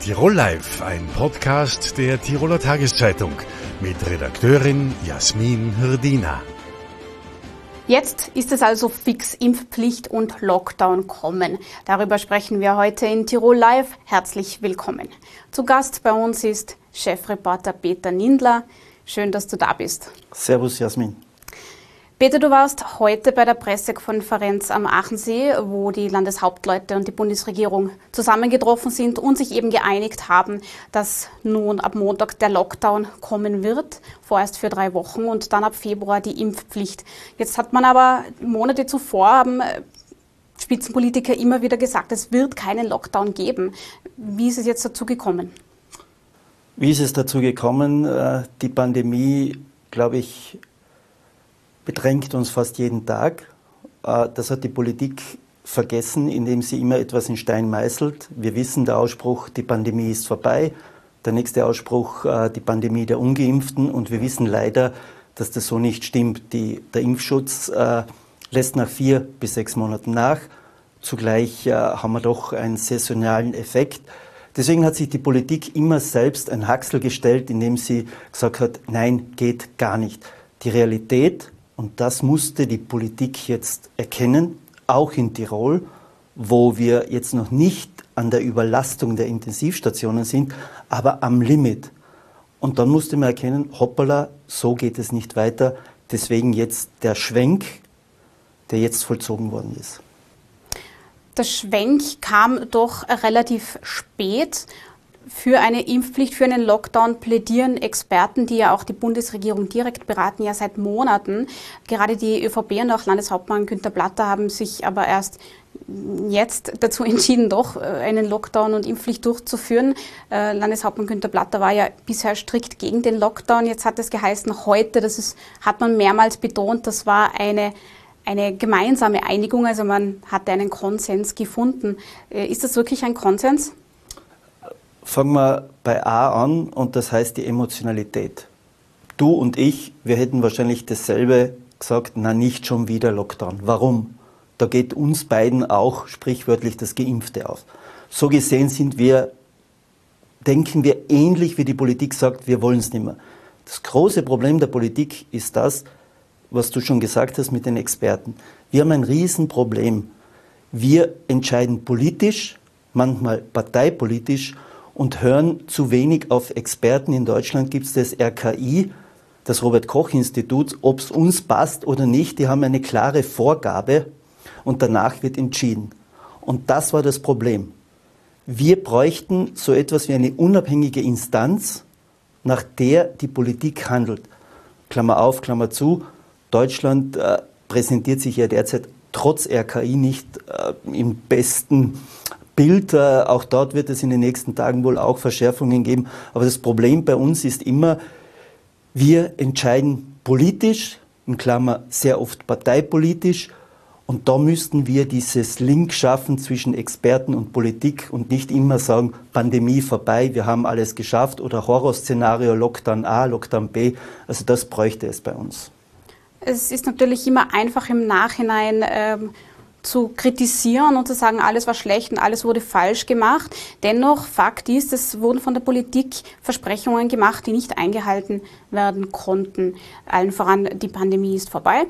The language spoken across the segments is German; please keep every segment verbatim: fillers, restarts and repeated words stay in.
Tirol Live, ein Podcast der Tiroler Tageszeitung mit Redakteurin Jasmin Hirdina. Jetzt ist es also fix, Impfpflicht und Lockdown kommen. Darüber sprechen wir heute in Tirol Live. Herzlich willkommen. Zu Gast bei uns ist Chefreporter Peter Nindler. Schön, dass du da bist. Servus, Jasmin. Peter, du warst heute bei der Pressekonferenz am Aachensee, wo die Landeshauptleute und die Bundesregierung zusammengetroffen sind und sich eben geeinigt haben, dass nun ab Montag der Lockdown kommen wird, vorerst für drei Wochen und dann ab Februar die Impfpflicht. Jetzt hat man aber Monate zuvor, haben Spitzenpolitiker immer wieder gesagt, es wird keinen Lockdown geben. Wie ist es jetzt dazu gekommen? Wie ist es dazu gekommen? Die Pandemie, glaube ich, bedrängt uns fast jeden Tag. Das hat die Politik vergessen, indem sie immer etwas in Stein meißelt. Wir wissen, der Ausspruch, die Pandemie ist vorbei. Der nächste Ausspruch, die Pandemie der Ungeimpften. Und wir wissen leider, dass das so nicht stimmt. Die, der Impfschutz äh, lässt nach vier bis sechs Monaten nach. Zugleich äh, haben wir doch einen saisonalen Effekt. Deswegen hat sich die Politik immer selbst ein Hacksel gestellt, indem sie gesagt hat, nein, geht gar nicht. Die Realität, und das musste die Politik jetzt erkennen, auch in Tirol, wo wir jetzt noch nicht an der Überlastung der Intensivstationen sind, aber am Limit. Und dann musste man erkennen, hoppala, so geht es nicht weiter. Deswegen jetzt der Schwenk, der jetzt vollzogen worden ist. Der Schwenk kam doch relativ spät. Für eine Impfpflicht, für einen Lockdown plädieren Experten, die ja auch die Bundesregierung direkt beraten, ja seit Monaten. Gerade die ÖVP und auch Landeshauptmann Günther Platter haben sich aber erst jetzt dazu entschieden, doch einen Lockdown und Impfpflicht durchzuführen. Äh, Landeshauptmann Günther Platter war ja bisher strikt gegen den Lockdown. Jetzt hat es geheißen, heute, das ist, hat man mehrmals betont, das war eine eine gemeinsame Einigung, also man hatte einen Konsens gefunden. Äh, ist das wirklich ein Konsens? Fangen wir bei A an, und das heißt die Emotionalität. Du und ich, wir hätten wahrscheinlich dasselbe gesagt, na nicht schon wieder Lockdown. Warum? Da geht uns beiden auch sprichwörtlich das Geimpfte auf. So gesehen sind wir, denken wir ähnlich, wie die Politik sagt, wir wollen es nicht mehr. Das große Problem der Politik ist das, was du schon gesagt hast mit den Experten. Wir haben ein Riesenproblem. Wir entscheiden politisch, manchmal parteipolitisch, und hören zu wenig auf Experten. In Deutschland gibt es das R K I, das Robert-Koch-Institut, ob es uns passt oder nicht. Die haben eine klare Vorgabe und danach wird entschieden. Und das war das Problem. Wir bräuchten so etwas wie eine unabhängige Instanz, nach der die Politik handelt. Klammer auf, Klammer zu. Deutschland äh, präsentiert sich ja derzeit trotz R K I nicht äh, im besten Bild. Äh, auch dort wird es in den nächsten Tagen wohl auch Verschärfungen geben. Aber das Problem bei uns ist immer, wir entscheiden politisch, in Klammer sehr oft parteipolitisch. Und da müssten wir dieses Link schaffen zwischen Experten und Politik und nicht immer sagen, Pandemie vorbei, wir haben alles geschafft, oder Horrorszenario, Lockdown A, Lockdown B. Also das bräuchte es bei uns. Es ist natürlich immer einfach im Nachhinein ähm, zu kritisieren und zu sagen, alles war schlecht und alles wurde falsch gemacht. Dennoch, Fakt ist, es wurden von der Politik Versprechungen gemacht, die nicht eingehalten werden konnten. Allen voran, die Pandemie ist vorbei.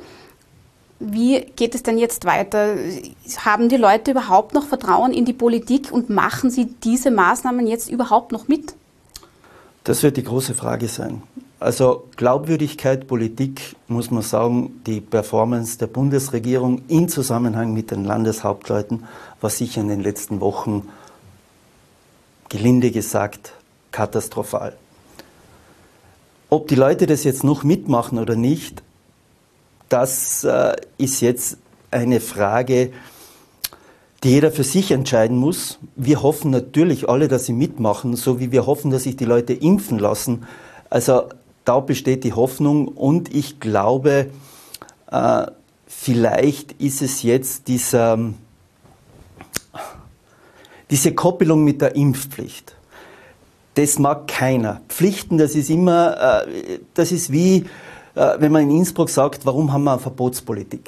Wie geht es denn jetzt weiter? Haben die Leute überhaupt noch Vertrauen in die Politik und machen sie diese Maßnahmen jetzt überhaupt noch mit? Das wird die große Frage sein. Also Glaubwürdigkeit, Politik, muss man sagen, die Performance der Bundesregierung in Zusammenhang mit den Landeshauptleuten war sicher in den letzten Wochen, gelinde gesagt, katastrophal. Ob die Leute das jetzt noch mitmachen oder nicht, das äh, ist jetzt eine Frage, die jeder für sich entscheiden muss. Wir hoffen natürlich alle, dass sie mitmachen, so wie wir hoffen, dass sich die Leute impfen lassen. Also da besteht die Hoffnung, und ich glaube, äh, vielleicht ist es jetzt dieser, diese Koppelung mit der Impfpflicht. Das mag keiner. Pflichten, das ist immer, äh, das ist wie, äh, wenn man in Innsbruck sagt, warum haben wir eine Verbotspolitik?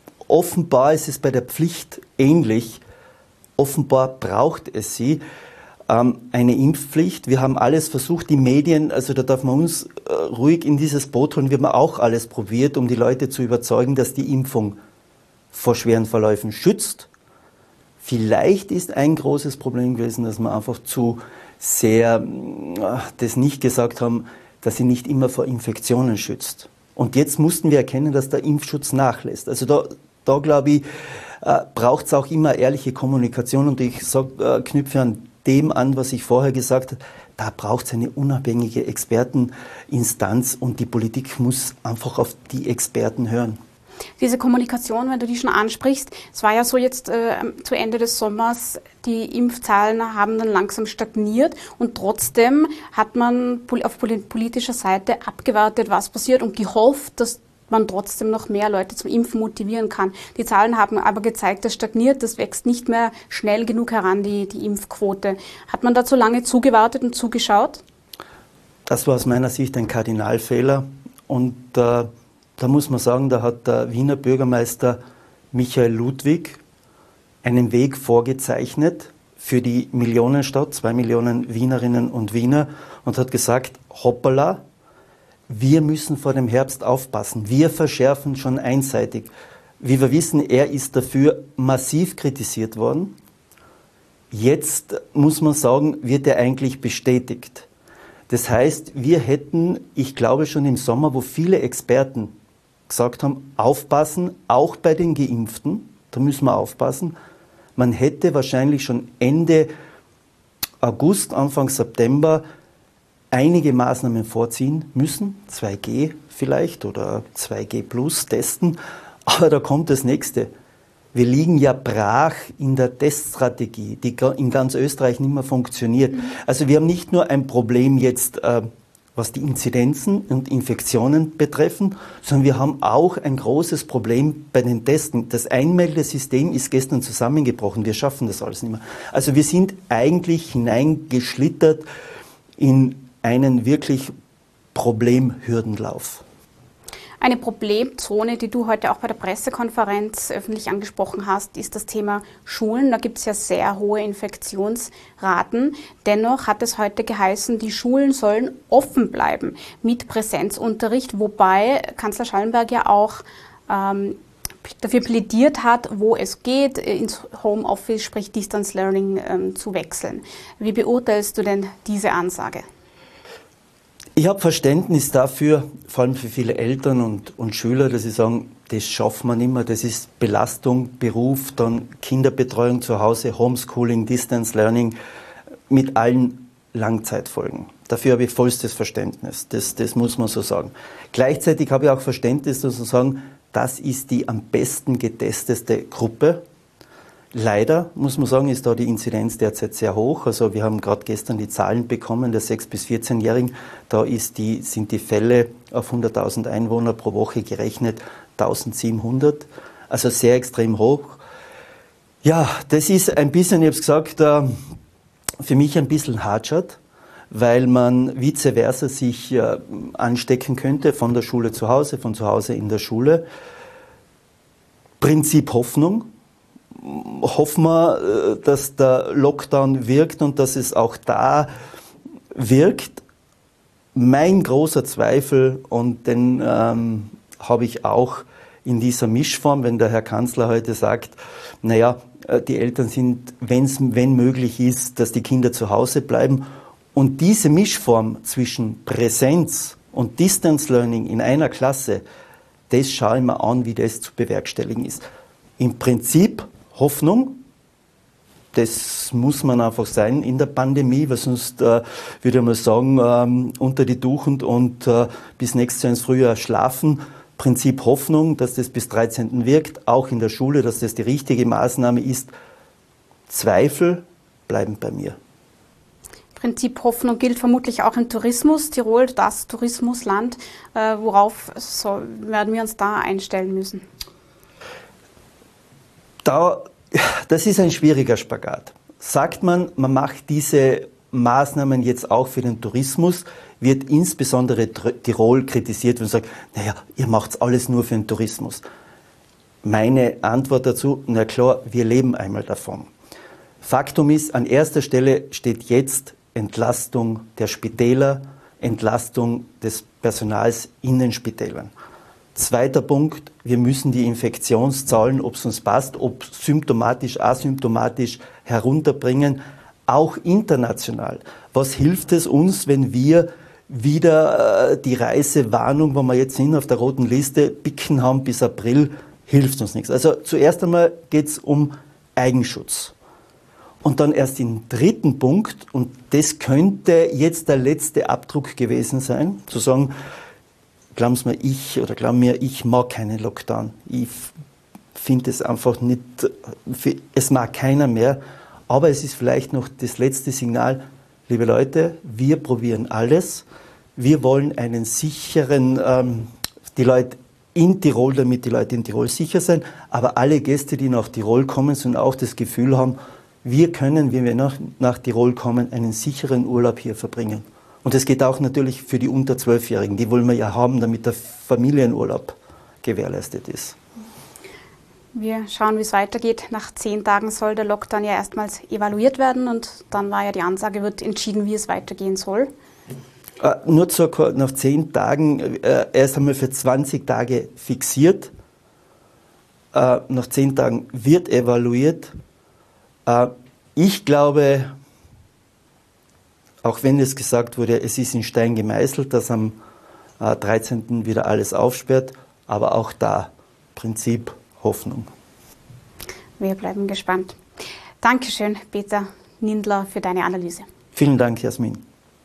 Offenbar ist es bei der Pflicht ähnlich. Offenbar braucht es sie. ähm, eine Impfpflicht. Wir haben alles versucht, die Medien, also da darf man uns äh, ruhig in dieses Boot holen, wir haben auch alles probiert, um die Leute zu überzeugen, dass die Impfung vor schweren Verläufen schützt. Vielleicht ist ein großes Problem gewesen, dass wir einfach zu sehr äh, das nicht gesagt haben, dass sie nicht immer vor Infektionen schützt. Und jetzt mussten wir erkennen, dass der Impfschutz nachlässt. Also da, da glaube ich, äh, braucht es auch immer ehrliche Kommunikation. Und ich sag, äh, knüpfe an dem an, was ich vorher gesagt habe. Da braucht es eine unabhängige Experteninstanz und die Politik muss einfach auf die Experten hören. Diese Kommunikation, wenn du die schon ansprichst, es war ja so jetzt äh, zu Ende des Sommers, die Impfzahlen haben dann langsam stagniert und trotzdem hat man auf politischer Seite abgewartet, was passiert und gehofft, dass man trotzdem noch mehr Leute zum Impfen motivieren kann. Die Zahlen haben aber gezeigt, das stagniert, das wächst nicht mehr schnell genug heran, die, die Impfquote. Hat man da zu lange zugewartet und zugeschaut? Das war aus meiner Sicht ein Kardinalfehler und äh, da muss man sagen, da hat der Wiener Bürgermeister Michael Ludwig einen Weg vorgezeichnet für die Millionenstadt, zwei Millionen Wienerinnen und Wiener und hat gesagt, hoppala, wir müssen vor dem Herbst aufpassen. Wir verschärfen schon einseitig. Wie wir wissen, er ist dafür massiv kritisiert worden. Jetzt muss man sagen, wird er eigentlich bestätigt. Das heißt, wir hätten, ich glaube schon im Sommer, wo viele Experten gesagt haben, aufpassen, auch bei den Geimpften, da müssen wir aufpassen. Man hätte wahrscheinlich schon Ende August, Anfang September einige Maßnahmen vorziehen müssen, zwei G vielleicht oder zwei G plus testen, aber da kommt das Nächste. Wir liegen ja brach in der Teststrategie, die in ganz Österreich nicht mehr funktioniert. Also wir haben nicht nur ein Problem jetzt, äh, was die Inzidenzen und Infektionen betreffen, sondern wir haben auch ein großes Problem bei den Testen. Das Einmeldesystem ist gestern zusammengebrochen, wir schaffen das alles nicht mehr. Also wir sind eigentlich hineingeschlittert in einen wirklich Problemhürdenlauf. Eine Problemzone, die du heute auch bei der Pressekonferenz öffentlich angesprochen hast, ist das Thema Schulen. Da gibt es ja sehr hohe Infektionsraten. Dennoch hat es heute geheißen, die Schulen sollen offen bleiben mit Präsenzunterricht, wobei Kanzler Schallenberg ja auch ähm, dafür plädiert hat, wo es geht, ins Homeoffice, sprich Distance Learning, ähm, zu wechseln. Wie beurteilst du denn diese Ansage? Ich habe Verständnis dafür, vor allem für viele Eltern und, und Schüler, dass sie sagen, das schafft man nicht mehr, das ist Belastung, Beruf, dann Kinderbetreuung zu Hause, Homeschooling, Distance Learning mit allen Langzeitfolgen. Dafür habe ich vollstes Verständnis, das, das muss man so sagen. Gleichzeitig habe ich auch Verständnis, dass sie sagen, das ist die am besten getestete Gruppe. Leider, muss man sagen, ist da die Inzidenz derzeit sehr hoch. Also wir haben gerade gestern die Zahlen bekommen der sechs- bis vierzehnjährigen. Da ist die, sind die Fälle auf hunderttausend Einwohner pro Woche gerechnet eintausendsiebenhundert. Also sehr extrem hoch. Ja, das ist ein bisschen, ich habe es gesagt, für mich ein bisschen Hartschat, weil man vice versa sich anstecken könnte von der Schule zu Hause, von zu Hause in der Schule. Prinzip Hoffnung. Hoffen wir, dass der Lockdown wirkt und dass es auch da wirkt. Mein großer Zweifel, und den ähm, habe ich auch in dieser Mischform, wenn der Herr Kanzler heute sagt, naja, die Eltern sind, wenn's, wenn möglich ist, dass die Kinder zu Hause bleiben. Und diese Mischform zwischen Präsenz und Distance Learning in einer Klasse, das schaue ich mir an, wie das zu bewerkstelligen ist. Im Prinzip Hoffnung, das muss man einfach sein in der Pandemie, weil sonst äh, würde ich mal sagen, ähm, unter die Tuchend und äh, bis nächstes Jahr ins Frühjahr schlafen. Prinzip Hoffnung, dass das bis dreizehnten wirkt, auch in der Schule, dass das die richtige Maßnahme ist. Zweifel bleiben bei mir. Prinzip Hoffnung gilt vermutlich auch im Tourismus. Tirol, das Tourismusland. Äh, worauf so, werden wir uns da einstellen müssen? Da, das ist ein schwieriger Spagat. Sagt man, man macht diese Maßnahmen jetzt auch für den Tourismus, wird insbesondere Tirol kritisiert und sagt, naja, ihr macht alles nur für den Tourismus. Meine Antwort dazu, na klar, wir leben einmal davon. Faktum ist, an erster Stelle steht jetzt Entlastung der Spitäler, Entlastung des Personals in den Spitälern. Zweiter Punkt, wir müssen die Infektionszahlen, ob es uns passt, ob symptomatisch, asymptomatisch, herunterbringen, auch international. Was hilft es uns, wenn wir wieder äh, die Reisewarnung, wo wir jetzt sind auf der roten Liste, picken haben bis April, hilft uns nichts. Also zuerst einmal geht es um Eigenschutz. Und dann erst im dritten Punkt, und das könnte jetzt der letzte Abdruck gewesen sein, zu sagen, glauben Sie mir, ich oder glauben mir, ich mag keinen Lockdown. Ich finde es einfach nicht, es mag keiner mehr. Aber es ist vielleicht noch das letzte Signal, liebe Leute, wir probieren alles. Wir wollen einen sicheren, ähm, die Leute in Tirol, damit die Leute in Tirol sicher sein. Aber alle Gäste, die nach Tirol kommen, sollen auch das Gefühl haben, wir können, wenn wir nach, nach Tirol kommen, einen sicheren Urlaub hier verbringen. Und das geht auch natürlich für die unter zwölfjährigen. Die wollen wir ja haben, damit der Familienurlaub gewährleistet ist. Wir schauen, wie es weitergeht. Nach zehn Tagen soll der Lockdown ja erstmals evaluiert werden und dann war ja die Ansage, wird entschieden, wie es weitergehen soll. Äh, nur zur, nach zehn Tagen, äh, erst einmal für zwanzig Tage fixiert. Äh, nach zehn Tagen wird evaluiert. Äh, ich glaube, auch wenn es gesagt wurde, es ist in Stein gemeißelt, dass am äh, dreizehnten wieder alles aufsperrt, aber auch da Prinzip Hoffnung. Wir bleiben gespannt. Dankeschön, Peter Nindler, für deine Analyse. Vielen Dank, Jasmin.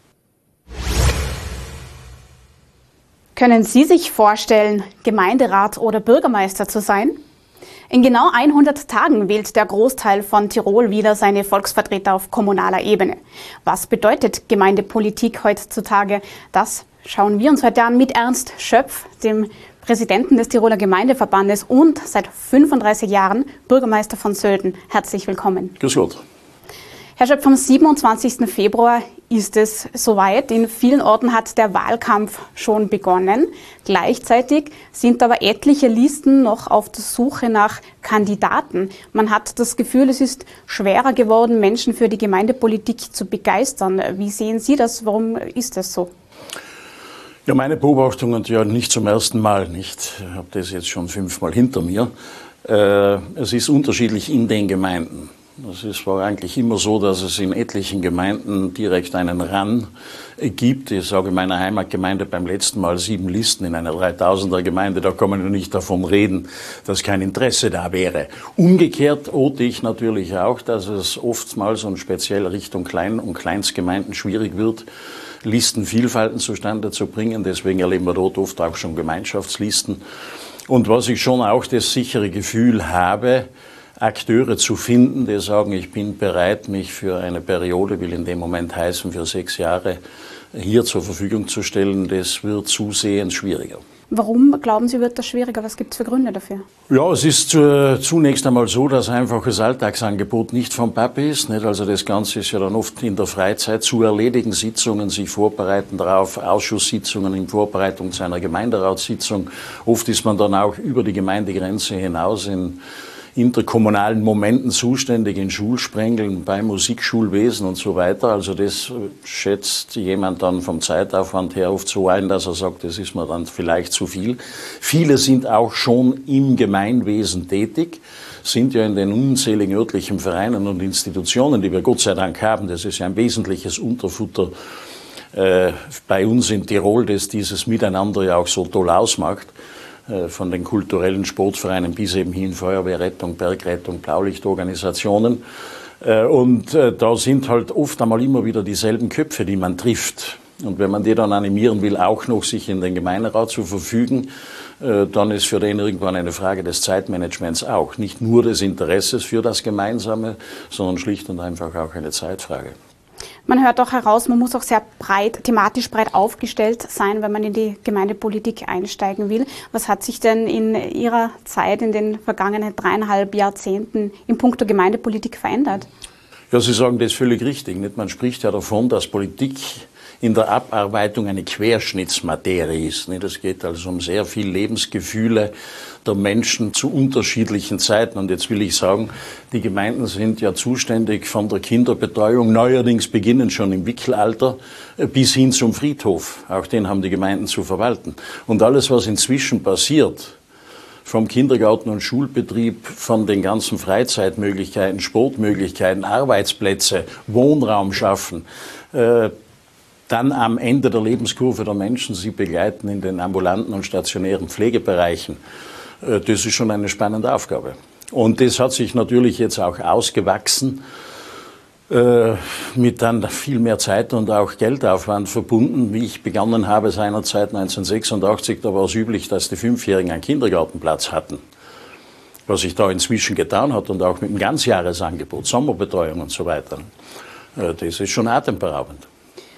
Können Sie sich vorstellen, Gemeinderat oder Bürgermeister zu sein? In genau hundert Tagen wählt der Großteil von Tirol wieder seine Volksvertreter auf kommunaler Ebene. Was bedeutet Gemeindepolitik heutzutage? Das schauen wir uns heute an mit Ernst Schöpf, dem Präsidenten des Tiroler Gemeindeverbandes und seit fünfunddreißig Jahren Bürgermeister von Sölden. Herzlich willkommen. Grüß Gott. Herr Schöpf, am siebenundzwanzigsten Februar ist es soweit. In vielen Orten hat der Wahlkampf schon begonnen. Gleichzeitig sind aber etliche Listen noch auf der Suche nach Kandidaten. Man hat das Gefühl, es ist schwerer geworden, Menschen für die Gemeindepolitik zu begeistern. Wie sehen Sie das? Warum ist das so? Ja, meine Beobachtung, und ja nicht zum ersten Mal, nicht. Ich habe das jetzt schon fünfmal hinter mir. Äh, es ist unterschiedlich in den Gemeinden. Es ist, war eigentlich immer so, dass es in etlichen Gemeinden direkt einen Run gibt. Ich sage in meiner Heimatgemeinde beim letzten Mal sieben Listen in einer dreitausender Gemeinde. Da kann man ja nicht davon reden, dass kein Interesse da wäre. Umgekehrt ote ich natürlich auch, dass es oftmals und speziell Richtung Klein- und Kleinstgemeinden schwierig wird, Listenvielfalten zustande zu bringen. Deswegen erleben wir dort oft auch schon Gemeinschaftslisten. Und was ich schon auch das sichere Gefühl habe, Akteure zu finden, die sagen, ich bin bereit, mich für eine Periode, will in dem Moment heißen, für sechs Jahre hier zur Verfügung zu stellen, das wird zusehends schwieriger. Warum, glauben Sie, wird das schwieriger? Was gibt es für Gründe dafür? Ja, es ist äh, zunächst einmal so, dass einfach das Alltagsangebot nicht vom Papi ist. Nicht? Also das Ganze ist ja dann oft in der Freizeit zu erledigen, Sitzungen, sich vorbereiten darauf, Ausschusssitzungen in Vorbereitung zu einer Gemeinderatssitzung. Oft ist man dann auch über die Gemeindegrenze hinaus in interkommunalen Momenten zuständig, in Schulsprengeln, beim Musikschulwesen und so weiter. Also das schätzt jemand dann vom Zeitaufwand her oft so ein, dass er sagt, das ist mir dann vielleicht zu viel. Viele sind auch schon im Gemeinwesen tätig, sind ja in den unzähligen örtlichen Vereinen und Institutionen, die wir Gott sei Dank haben. Das ist ja ein wesentliches Unterfutter äh, bei uns in Tirol, das dieses Miteinander ja auch so toll ausmacht. Von den kulturellen Sportvereinen bis eben hin Feuerwehrrettung, Bergrettung, Blaulichtorganisationen. Und da sind halt oft einmal immer wieder dieselben Köpfe, die man trifft. Und wenn man die dann animieren will, auch noch sich in den Gemeinderat zu verfügen, dann ist für den irgendwann eine Frage des Zeitmanagements auch. Nicht nur des Interesses für das Gemeinsame, sondern schlicht und einfach auch eine Zeitfrage. Man hört auch heraus, man muss auch sehr breit, thematisch breit aufgestellt sein, wenn man in die Gemeindepolitik einsteigen will. Was hat sich denn in Ihrer Zeit, in den vergangenen dreieinhalb Jahrzehnten in puncto Gemeindepolitik verändert? Ja, Sie sagen das völlig richtig. Nicht? Man spricht ja davon, dass Politik in der Abarbeitung eine Querschnittsmaterie ist. Es geht also um sehr viel Lebensgefühle der Menschen zu unterschiedlichen Zeiten. Und jetzt will ich sagen, die Gemeinden sind ja zuständig von der Kinderbetreuung, neuerdings beginnen schon im Wickelalter, bis hin zum Friedhof. Auch den haben die Gemeinden zu verwalten. Und alles, was inzwischen passiert, vom Kindergarten und Schulbetrieb, von den ganzen Freizeitmöglichkeiten, Sportmöglichkeiten, Arbeitsplätze, Wohnraum schaffen, äh, dann am Ende der Lebenskurve der Menschen sie begleiten in den ambulanten und stationären Pflegebereichen. Äh, das ist schon eine spannende Aufgabe. Und das hat sich natürlich jetzt auch ausgewachsen, äh, mit dann viel mehr Zeit und auch Geldaufwand verbunden. Wie ich begonnen habe seinerzeit neunzehnhundertsechsundachtzig, da war es üblich, dass die Fünfjährigen einen Kindergartenplatz hatten. Was sich da inzwischen getan hat und auch mit dem Ganzjahresangebot, Sommerbetreuung und so weiter, äh, das ist schon atemberaubend.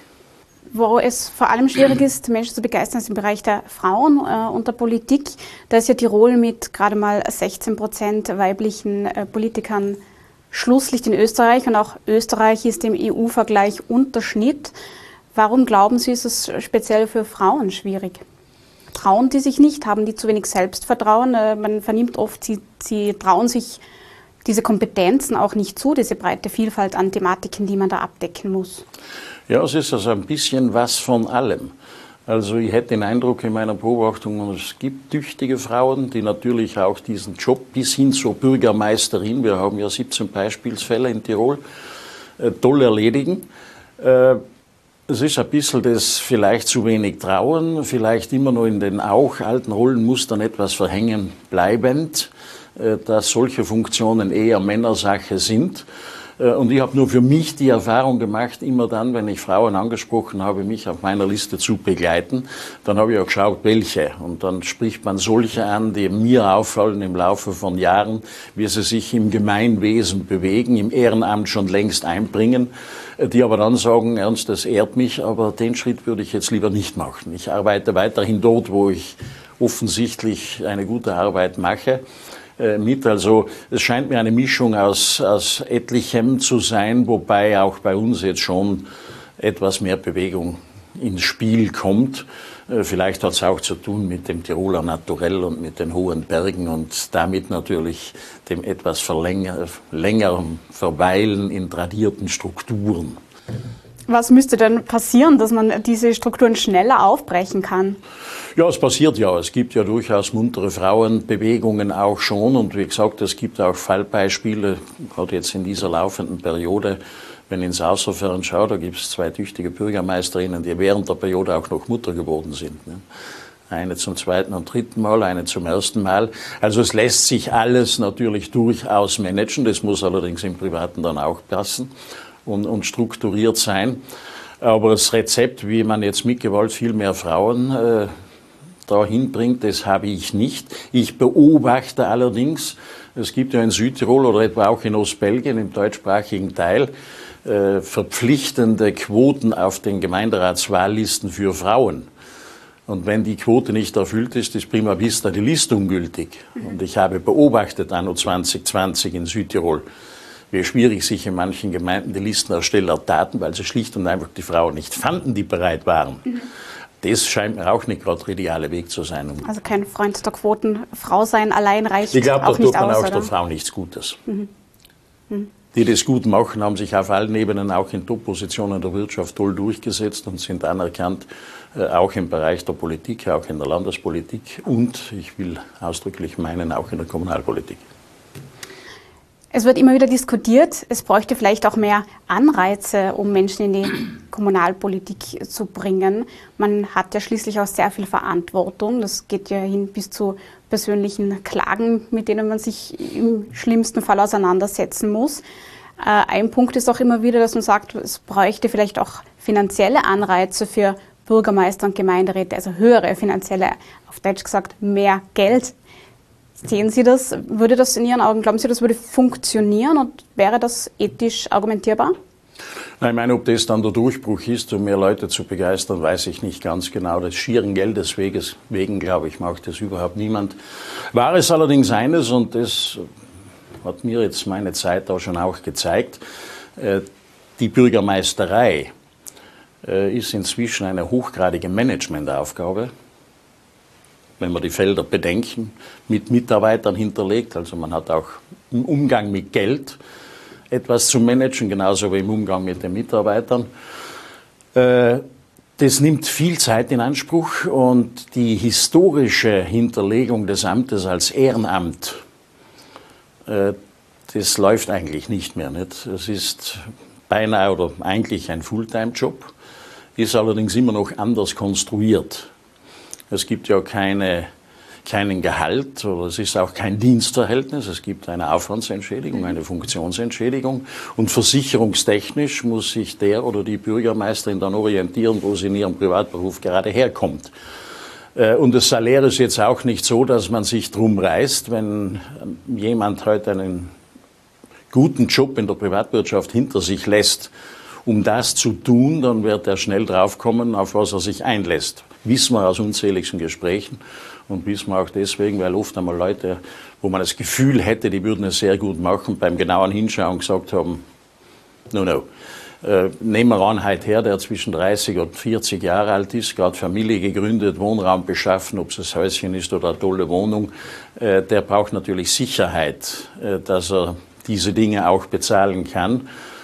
Wo es vor allem schwierig ist, Menschen zu begeistern, ist im Bereich der Frauen äh, und der Politik. Da ist ja Tirol mit gerade mal sechzehn Prozent weiblichen äh, Politikern Schlusslicht in Österreich, und auch Österreich ist im E U-Vergleich Unterschnitt. Warum glauben Sie, ist es speziell für Frauen schwierig? Trauen die sich nicht? Haben die zu wenig Selbstvertrauen? Äh, man vernimmt oft, sie, sie trauen sich diese Kompetenzen auch nicht zu, diese breite Vielfalt an Thematiken, die man da abdecken muss. Ja, es ist also ein bisschen was von allem. Also ich hätte den Eindruck in meiner Beobachtung, es gibt tüchtige Frauen, die natürlich auch diesen Job bis hin zur Bürgermeisterin, wir haben ja siebzehn Beispielsfälle in Tirol, äh, toll erledigen. Äh, es ist ein bisschen das vielleicht zu wenig Trauen, vielleicht immer noch in den auch alten Rollenmustern etwas verhängen bleibend, äh, dass solche Funktionen eher Männersache sind. Und ich habe nur für mich die Erfahrung gemacht, immer dann, wenn ich Frauen angesprochen habe, mich auf meiner Liste zu begleiten, dann habe ich auch geschaut, welche. Und dann spricht man solche an, die mir auffallen im Laufe von Jahren, wie sie sich im Gemeinwesen bewegen, im Ehrenamt schon längst einbringen, die aber dann sagen, Ernst, das ehrt mich, aber den Schritt würde ich jetzt lieber nicht machen. Ich arbeite weiterhin dort, wo ich offensichtlich eine gute Arbeit mache. Mit. Also es scheint mir eine Mischung aus, aus etlichem zu sein, wobei auch bei uns jetzt schon etwas mehr Bewegung ins Spiel kommt. Vielleicht hat es auch zu tun mit dem Tiroler Naturell und mit den hohen Bergen und damit natürlich dem etwas verlänger, längeren Verweilen in tradierten Strukturen. Was müsste denn passieren, dass man diese Strukturen schneller aufbrechen kann? Ja, es passiert ja. Es gibt ja durchaus muntere Frauenbewegungen auch schon. Und wie gesagt, es gibt auch Fallbeispiele, gerade jetzt in dieser laufenden Periode. Wenn ich ins Außerfern schaue, da gibt es zwei tüchtige Bürgermeisterinnen, die während der Periode auch noch Mutter geworden sind. Eine zum zweiten und dritten Mal, eine zum ersten Mal. Also es lässt sich alles natürlich durchaus managen. Das muss allerdings im Privaten dann auch passen und, und strukturiert sein. Aber das Rezept, wie man jetzt mit Gewalt viel mehr Frauen äh, dahin bringt, das habe ich nicht. Ich beobachte allerdings, es gibt ja in Südtirol oder etwa auch in Ostbelgien, im deutschsprachigen Teil, äh, verpflichtende Quoten auf den Gemeinderatswahllisten für Frauen. Und wenn die Quote nicht erfüllt ist, ist prima vista die Liste ungültig. Und ich habe beobachtet anno zwanzig zwanzig in Südtirol, wie schwierig sich in manchen Gemeinden die Listenersteller taten, weil sie schlicht und einfach die Frauen nicht fanden, die bereit waren. Mhm. Das scheint mir auch nicht gerade der ideale Weg zu sein. Also kein Freund der Quoten. Frau sein allein reicht ich glaub, auch nicht aus. Ich glaube, da tut man auch oder? der Frau nichts Gutes. Mhm. Mhm. Die das gut machen, haben sich auf allen Ebenen, auch in Top-Positionen der Wirtschaft, toll durchgesetzt und sind anerkannt, äh, auch im Bereich der Politik, auch in der Landespolitik und, ich will ausdrücklich meinen, auch in der Kommunalpolitik. Es wird immer wieder diskutiert, es bräuchte vielleicht auch mehr Anreize, um Menschen in die Kommunalpolitik zu bringen. Man hat ja schließlich auch sehr viel Verantwortung. Das geht ja hin bis zu persönlichen Klagen, mit denen man sich im schlimmsten Fall auseinandersetzen muss. Ein Punkt ist auch immer wieder, dass man sagt, es bräuchte vielleicht auch finanzielle Anreize für Bürgermeister und Gemeinderäte, also höhere finanzielle, auf Deutsch gesagt, mehr Geld. Sehen Sie das? Würde das in Ihren Augen, glauben Sie, das würde funktionieren und wäre das ethisch argumentierbar? Nein, ich meine, ob das dann der Durchbruch ist, um mehr Leute zu begeistern, weiß ich nicht ganz genau. Des schieren Geldes wegen, glaube ich, macht das überhaupt niemand. War es allerdings eines, und das hat mir jetzt meine Zeit auch schon auch gezeigt, die Bürgermeisterei äh, ist inzwischen eine hochgradige Managementaufgabe, wenn wir die Felder bedenken, mit Mitarbeitern hinterlegt. Also man hat auch im Umgang mit Geld etwas zu managen, genauso wie im Umgang mit den Mitarbeitern. Das nimmt viel Zeit in Anspruch und die historische Hinterlegung des Amtes als Ehrenamt, das läuft eigentlich nicht mehr. Nicht? Es ist beinahe oder eigentlich ein Fulltime-Job, ist allerdings immer noch anders konstruiert. Es gibt ja keine, keinen Gehalt oder es ist auch kein Dienstverhältnis. Es gibt eine Aufwandsentschädigung, eine Funktionsentschädigung. Und versicherungstechnisch muss sich der oder die Bürgermeisterin dann orientieren, wo sie in ihrem Privatberuf gerade herkommt. Und das Salär ist jetzt auch nicht so, dass man sich drum reißt, wenn jemand heute einen guten Job in der Privatwirtschaft hinter sich lässt, um das zu tun, dann wird er schnell draufkommen, auf was er sich einlässt. Wissen wir aus unzähligen Gesprächen und wissen wir auch deswegen, weil oft einmal Leute, wo man das Gefühl hätte, die würden es sehr gut machen, beim genauen Hinschauen gesagt haben, no, no. Äh, nehmen wir an, heute her, der zwischen dreißig und vierzig Jahre alt ist, gerade Familie gegründet, Wohnraum beschaffen, ob es ein Häuschen ist oder eine tolle Wohnung, äh, der braucht natürlich Sicherheit, äh, dass er diese Dinge auch bezahlen kann.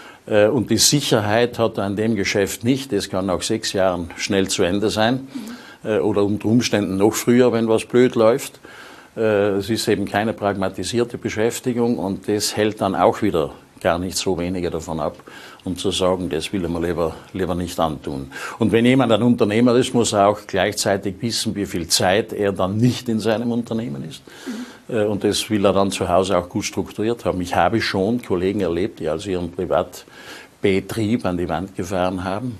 Und die Sicherheit hat er an dem Geschäft nicht. Das kann nach sechs Jahren schnell zu Ende sein oder unter Umständen noch früher, wenn was blöd läuft. Es ist eben keine pragmatisierte Beschäftigung und das hält dann auch wieder gar nicht so wenige davon ab, um zu sagen, das will man lieber, lieber nicht antun. Und wenn jemand ein Unternehmer ist, muss er auch gleichzeitig wissen, wie viel Zeit er dann nicht in seinem Unternehmen ist. Mhm. Und das will er dann zu Hause auch gut strukturiert haben. Ich habe schon Kollegen erlebt, die also ihren Privatbetrieb an die Wand gefahren haben,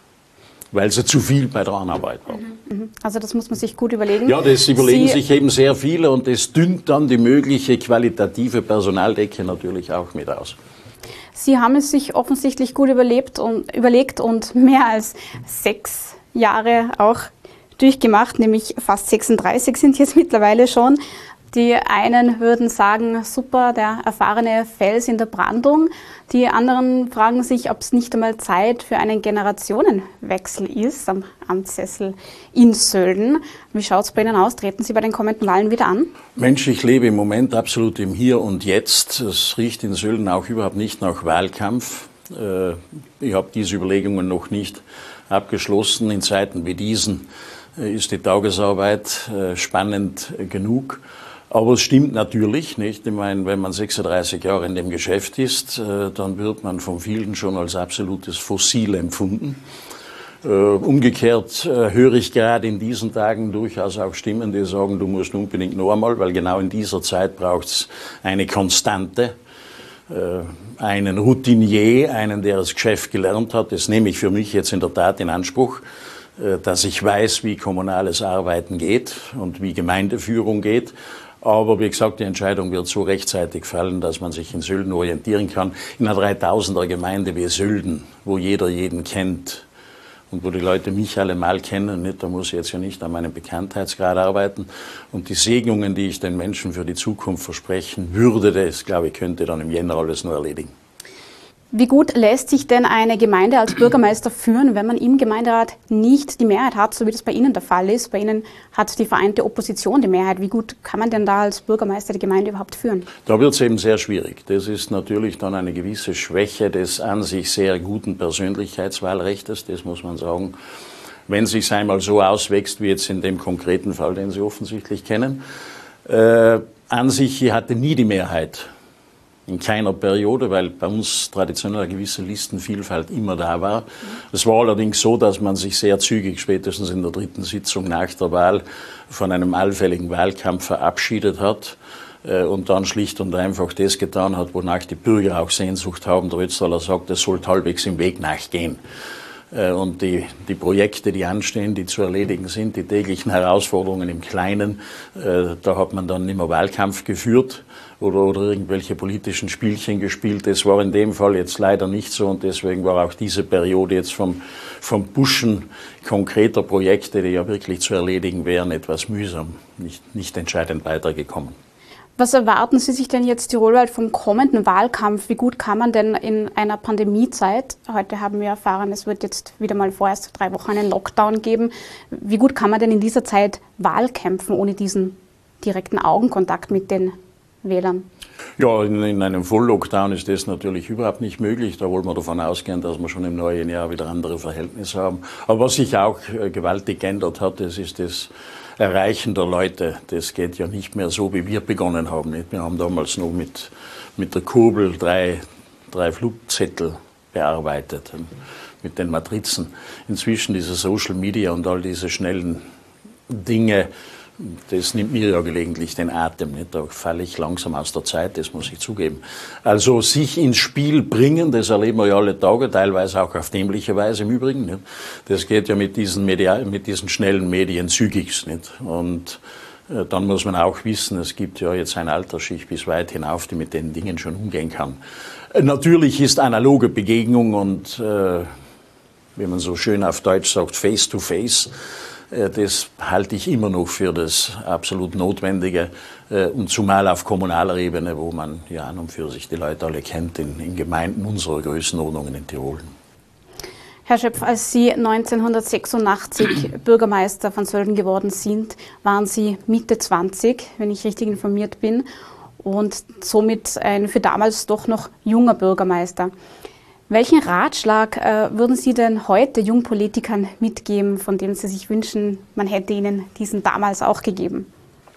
weil sie zu viel bei der Anarbeit waren. Also das muss man sich gut überlegen. Ja, das überlegen Sie sich eben sehr viele und das dünnt dann die mögliche qualitative Personaldecke natürlich auch mit aus. Sie haben es sich offensichtlich gut überlebt und, überlegt und mehr als sechs Jahre auch durchgemacht, nämlich fast sechsunddreißig sind jetzt mittlerweile schon. Die einen würden sagen, super, der erfahrene Fels in der Brandung. Die anderen fragen sich, ob es nicht einmal Zeit für einen Generationenwechsel ist am Amtssessel in Sölden. Wie schaut es bei Ihnen aus? Treten Sie bei den kommenden Wahlen wieder an? Mensch, ich lebe im Moment absolut im Hier und Jetzt. Es riecht in Sölden auch überhaupt nicht nach Wahlkampf. Ich habe diese Überlegungen noch nicht abgeschlossen. In Zeiten wie diesen ist die Tagesarbeit spannend genug. Aber es stimmt natürlich nicht. Ich meine, wenn man sechsunddreißig Jahre in dem Geschäft ist, dann wird man von vielen schon als absolutes Fossil empfunden. Umgekehrt höre ich gerade in diesen Tagen durchaus auch Stimmen, die sagen, du musst unbedingt noch einmal, weil genau in dieser Zeit braucht es eine Konstante, einen Routinier, einen, der das Geschäft gelernt hat. Das nehme ich für mich jetzt in der Tat in Anspruch, dass ich weiß, wie kommunales Arbeiten geht und wie Gemeindeführung geht. Aber wie gesagt, die Entscheidung wird so rechtzeitig fallen, dass man sich in Sölden orientieren kann. In einer dreitausender Gemeinde wie Sölden, wo jeder jeden kennt und wo die Leute mich alle mal kennen, nicht, da muss ich jetzt ja nicht an meinem Bekanntheitsgrad arbeiten. Und die Segnungen, die ich den Menschen für die Zukunft versprechen würde, das, glaube ich, könnte dann im Jänner alles nur erledigen. Wie gut lässt sich denn eine Gemeinde als Bürgermeister führen, wenn man im Gemeinderat nicht die Mehrheit hat, so wie das bei Ihnen der Fall ist? Bei Ihnen hat die vereinte Opposition die Mehrheit. Wie gut kann man denn da als Bürgermeister die Gemeinde überhaupt führen? Da wird es eben sehr schwierig. Das ist natürlich dann eine gewisse Schwäche des an sich sehr guten Persönlichkeitswahlrechtes, das muss man sagen. Wenn es sich einmal so auswächst, wie jetzt in dem konkreten Fall, den Sie offensichtlich kennen. Äh, an sich, ich hatte nie die Mehrheit. In keiner Periode, weil bei uns traditionell eine gewisse Listenvielfalt immer da war. Es war allerdings so, dass man sich sehr zügig, spätestens in der dritten Sitzung nach der Wahl, von einem allfälligen Wahlkampf verabschiedet hat äh, und dann schlicht und einfach das getan hat, wonach die Bürger auch Sehnsucht haben. Der Ötztaler sagt, es sollte halbwegs im Weg nachgehen. Äh, und die, die Projekte, die anstehen, die zu erledigen sind, die täglichen Herausforderungen im Kleinen, äh, da hat man dann nicht mehr Wahlkampf geführt. Oder, oder irgendwelche politischen Spielchen gespielt. Das war in dem Fall jetzt leider nicht so und deswegen war auch diese Periode jetzt vom, vom Pushen konkreter Projekte, die ja wirklich zu erledigen wären, etwas mühsam, nicht, nicht entscheidend weitergekommen. Was erwarten Sie sich denn jetzt tirolweit vom kommenden Wahlkampf? Wie gut kann man denn in einer Pandemiezeit, heute haben wir erfahren, es wird jetzt wieder mal vorerst drei Wochen einen Lockdown geben, wie gut kann man denn in dieser Zeit Wahlkämpfen ohne diesen direkten Augenkontakt mit den Wählern? Ja, in, in einem Volllockdown ist das natürlich überhaupt nicht möglich. Da wollen wir davon ausgehen, dass wir schon im neuen Jahr wieder andere Verhältnisse haben. Aber was sich auch äh, gewaltig geändert hat, das ist das Erreichen der Leute. Das geht ja nicht mehr so, wie wir begonnen haben. Nicht? Wir haben damals noch mit, mit der Kurbel drei, drei Flugzettel bearbeitet, mit den Matrizen. Inzwischen diese Social Media und all diese schnellen Dinge, das nimmt mir ja gelegentlich den Atem. Nicht? Da falle ich langsam aus der Zeit, das muss ich zugeben. Also sich ins Spiel bringen, das erleben wir ja alle Tage, teilweise auch auf dämliche Weise im Übrigen. Nicht? Das geht ja mit diesen, Media, mit diesen schnellen Medien zügigst. Nicht? Und äh, dann muss man auch wissen, es gibt ja jetzt eine Altersschicht bis weit hinauf, die mit den Dingen schon umgehen kann. Äh, natürlich ist analoge Begegnung und, äh, wie man so schön auf Deutsch sagt, Face-to-Face, das halte ich immer noch für das absolut Notwendige und zumal auf kommunaler Ebene, wo man ja an und für sich die Leute alle kennt, in, in Gemeinden unserer Größenordnungen in Tirol. Herr Schöpf, als Sie neunzehnhundertsechsundachtzig Bürgermeister von Sölden geworden sind, waren Sie Mitte zwanzig, wenn ich richtig informiert bin, und somit ein für damals doch noch junger Bürgermeister. Welchen Ratschlag äh, würden Sie denn heute Jungpolitikern mitgeben, von denen Sie sich wünschen, man hätte ihnen diesen damals auch gegeben?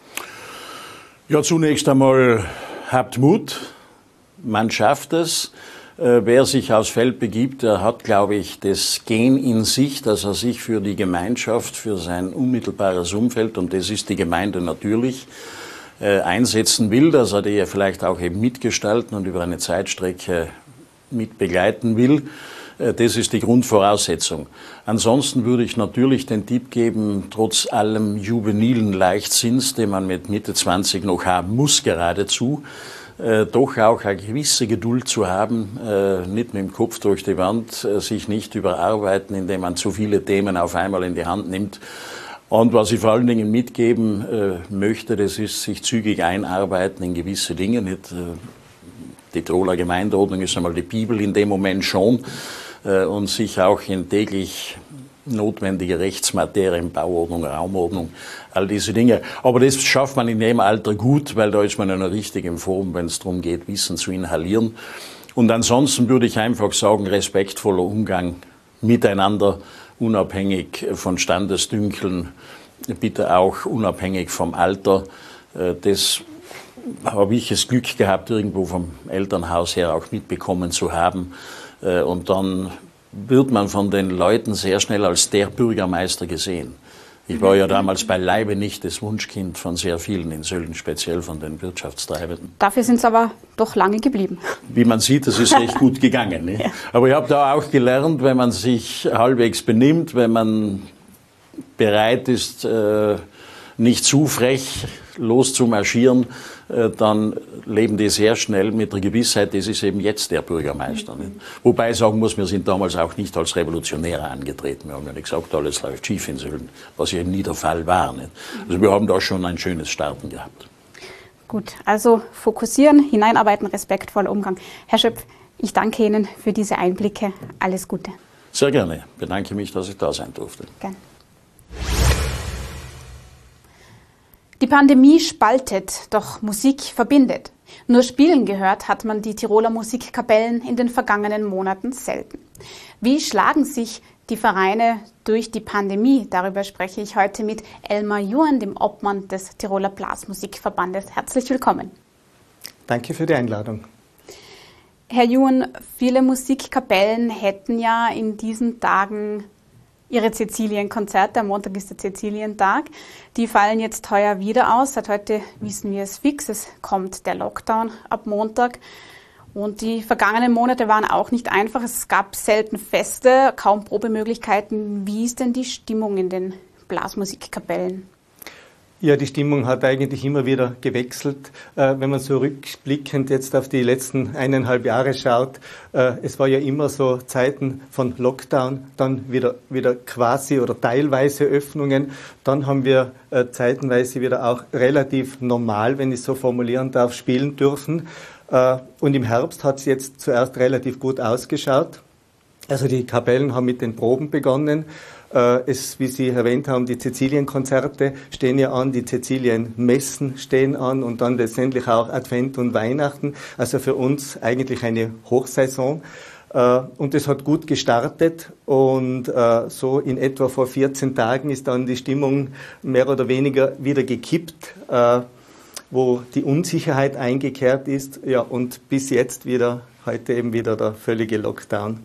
Ja, zunächst einmal habt Mut, man schafft es. Äh, wer sich aufs Feld begibt, der hat, glaube ich, das Gen in sich, dass er sich für die Gemeinschaft, für sein unmittelbares Umfeld, und das ist die Gemeinde natürlich, äh, einsetzen will, dass er die vielleicht auch eben mitgestalten und über eine Zeitstrecke mit begleiten will. Das ist die Grundvoraussetzung. Ansonsten würde ich natürlich den Tipp geben, trotz allem juvenilen Leichtsinns, den man mit Mitte zwanzig noch haben muss geradezu, äh, doch auch eine gewisse Geduld zu haben, äh, nicht mit dem Kopf durch die Wand, äh, sich nicht überarbeiten, indem man zu viele Themen auf einmal in die Hand nimmt. Und was ich vor allen Dingen mitgeben äh, möchte, das ist, sich zügig einarbeiten in gewisse Dinge, nicht äh, die Tiroler Gemeindeordnung ist einmal die Bibel in dem Moment schon äh, und sich auch in täglich notwendige Rechtsmaterien, Bauordnung, Raumordnung, all diese Dinge. Aber das schafft man in dem Alter gut, weil da ist man in einer richtigen Form, wenn es darum geht, Wissen zu inhalieren. Und ansonsten würde ich einfach sagen, respektvoller Umgang miteinander, unabhängig von Standesdünkeln, bitte auch unabhängig vom Alter. Äh, das habe ich das Glück gehabt, irgendwo vom Elternhaus her auch mitbekommen zu haben. Und dann wird man von den Leuten sehr schnell als der Bürgermeister gesehen. Ich war ja damals beileibe nicht das Wunschkind von sehr vielen in Sölden, speziell von den Wirtschaftstreibenden. Dafür sind Sie aber doch lange geblieben. Wie man sieht, das ist recht gut gegangen. Ne? Ja. Aber ich habe da auch gelernt, wenn man sich halbwegs benimmt, wenn man bereit ist, nicht zu frech loszumarschieren, dann leben die sehr schnell mit der Gewissheit, das ist eben jetzt der Bürgermeister. Nicht? Wobei ich sagen muss, wir sind damals auch nicht als Revolutionäre angetreten. Wir haben ja nicht gesagt, alles läuft schief in Sölden, was ja nie der Fall war. Nicht? Also wir haben da schon ein schönes Starten gehabt. Gut, also fokussieren, hineinarbeiten, respektvoller Umgang. Herr Schöpf, ich danke Ihnen für diese Einblicke. Alles Gute. Sehr gerne. Ich bedanke mich, dass ich da sein durfte. Gerne. Die Pandemie spaltet, doch Musik verbindet. Nur spielen gehört hat man die Tiroler Musikkapellen in den vergangenen Monaten selten. Wie schlagen sich die Vereine durch die Pandemie? Darüber spreche ich heute mit Elmar Juan, dem Obmann des Tiroler Blasmusikverbandes. Herzlich willkommen. Danke für die Einladung. Herr Juan, viele Musikkapellen hätten ja in diesen Tagen ihre Cäcilienkonzerte. Am Montag ist der Cäcilientag. Die fallen jetzt heuer wieder aus. Seit heute wissen wir es fix. Es kommt der Lockdown ab Montag. Und die vergangenen Monate waren auch nicht einfach. Es gab selten Feste, kaum Probemöglichkeiten. Wie ist denn die Stimmung in den Blasmusikkapellen? Ja, die Stimmung hat eigentlich immer wieder gewechselt. Äh, wenn man so rückblickend jetzt auf die letzten eineinhalb Jahre schaut, äh, es war ja immer so Zeiten von Lockdown, dann wieder, wieder quasi oder teilweise Öffnungen. Dann haben wir äh, zeitenweise wieder auch relativ normal, wenn ich es so formulieren darf, spielen dürfen. Äh, und im Herbst hat es jetzt zuerst relativ gut ausgeschaut. Also die Kapellen haben mit den Proben begonnen. Es, wie Sie erwähnt haben, die Cäcilienkonzerte stehen ja an, die Cäcilienmessen stehen an und dann letztendlich auch Advent und Weihnachten. Also für uns eigentlich eine Hochsaison. Und es hat gut gestartet und so in etwa vor vierzehn Tagen ist dann die Stimmung mehr oder weniger wieder gekippt, wo die Unsicherheit eingekehrt ist. Ja, und bis jetzt wieder, heute eben wieder der völlige Lockdown.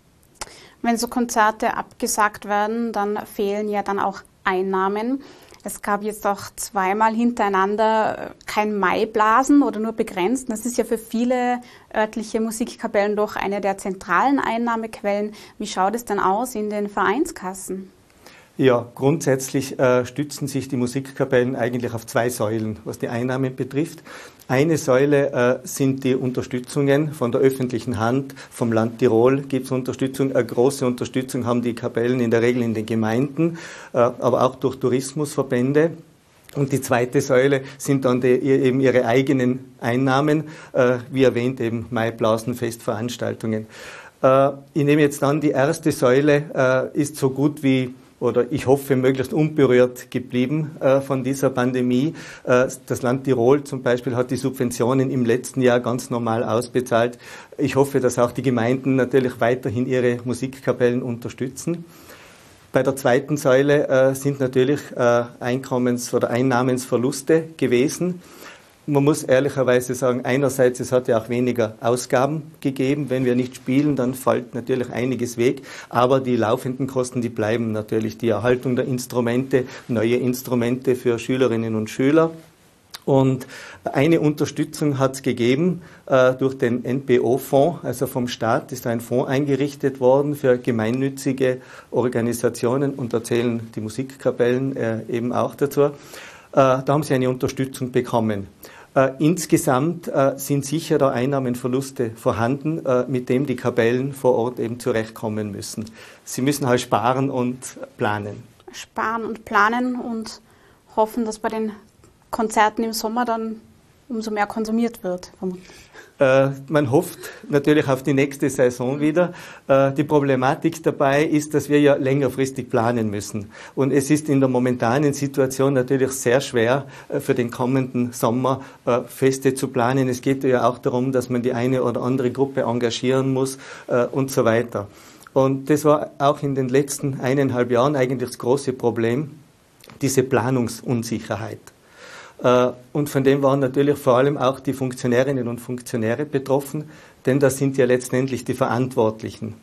Wenn so Konzerte abgesagt werden, dann fehlen ja dann auch Einnahmen. Es gab jetzt auch zweimal hintereinander kein Maiblasen oder nur begrenzt. Das ist ja für viele örtliche Musikkapellen doch eine der zentralen Einnahmequellen. Wie schaut es denn aus in den Vereinskassen? Ja, grundsätzlich äh, stützen sich die Musikkapellen eigentlich auf zwei Säulen, was die Einnahmen betrifft. Eine Säule äh, sind die Unterstützungen von der öffentlichen Hand, vom Land Tirol gibt es Unterstützung. Eine große Unterstützung haben die Kapellen in der Regel in den Gemeinden, äh, aber auch durch Tourismusverbände. Und die zweite Säule sind dann die, eben ihre eigenen Einnahmen, äh, wie erwähnt eben Maiblasen, Festveranstaltungen. Äh, ich nehme jetzt an, die erste Säule äh, ist so gut wie oder ich hoffe, möglichst unberührt geblieben äh, von dieser Pandemie. Äh, das Land Tirol zum Beispiel hat die Subventionen im letzten Jahr ganz normal ausbezahlt. Ich hoffe, dass auch die Gemeinden natürlich weiterhin ihre Musikkapellen unterstützen. Bei der zweiten Säule äh, sind natürlich äh, Einkommens- oder Einnahmensverluste gewesen. Man muss ehrlicherweise sagen, einerseits, es hat ja auch weniger Ausgaben gegeben. Wenn wir nicht spielen, dann fällt natürlich einiges weg. Aber die laufenden Kosten, die bleiben natürlich. Die Erhaltung der Instrumente, neue Instrumente für Schülerinnen und Schüler. Und eine Unterstützung hat es gegeben äh, durch den N P O-Fonds, also vom Staat ist ein Fonds eingerichtet worden für gemeinnützige Organisationen und da zählen die Musikkapellen äh, eben auch dazu. Äh, da haben sie eine Unterstützung bekommen. Äh, insgesamt äh, sind sicher da Einnahmenverluste vorhanden, äh, mit dem die Kapellen vor Ort eben zurechtkommen müssen. Sie müssen halt sparen und planen. Sparen und planen und hoffen, dass bei den Konzerten im Sommer dann umso mehr konsumiert wird. Äh, man hofft natürlich auf die nächste Saison wieder. Äh, die Problematik dabei ist, dass wir ja längerfristig planen müssen. Und es ist in der momentanen Situation natürlich sehr schwer, äh, für den kommenden Sommer äh, Feste zu planen. Es geht ja auch darum, dass man die eine oder andere Gruppe engagieren muss äh, und so weiter. Und das war auch in den letzten eineinhalb Jahren eigentlich das große Problem, diese Planungsunsicherheit. Und von dem waren natürlich vor allem auch die Funktionärinnen und Funktionäre betroffen, denn das sind ja letztendlich die Verantwortlichen.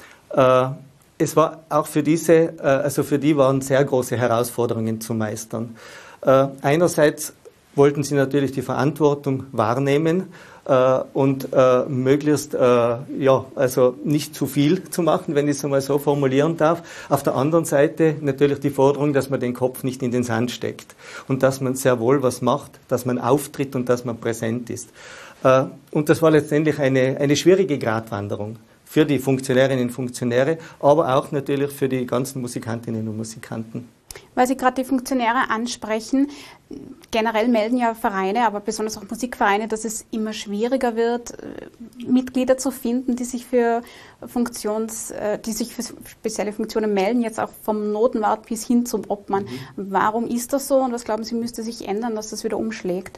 Es war auch für diese, also für die waren sehr große Herausforderungen zu meistern. Einerseits wollten sie natürlich die Verantwortung wahrnehmen äh, und äh, möglichst äh, ja, also nicht zu viel zu machen, wenn ich es einmal so formulieren darf. Auf der anderen Seite natürlich die Forderung, dass man den Kopf nicht in den Sand steckt und dass man sehr wohl was macht, dass man auftritt und dass man präsent ist. Äh, und das war letztendlich eine, eine schwierige Gratwanderung für die Funktionärinnen und Funktionäre, aber auch natürlich für die ganzen Musikantinnen und Musikanten. Weil Sie gerade die Funktionäre ansprechen, generell melden ja Vereine, aber besonders auch Musikvereine, dass es immer schwieriger wird, Mitglieder zu finden, die sich für Funktions, die sich für spezielle Funktionen melden, jetzt auch vom Notenwart bis hin zum Obmann. Mhm. Warum ist das so und was glauben Sie, müsste sich ändern, dass das wieder umschlägt?